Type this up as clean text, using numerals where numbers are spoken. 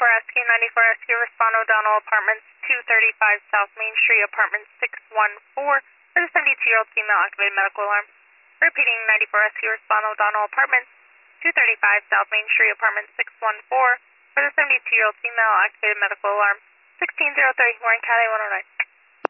Rescue, 94 Rescue, respond O'Donnell Apartments, 235 South Main Street, Apartment 614, for the 72-year-old female activated medical alarm. Repeating, 94 Rescue, respond O'Donnell Apartments, 235 South Main Street, Apartment 614, for the 72-year-old female activated medical alarm. 1603, Warren County 109.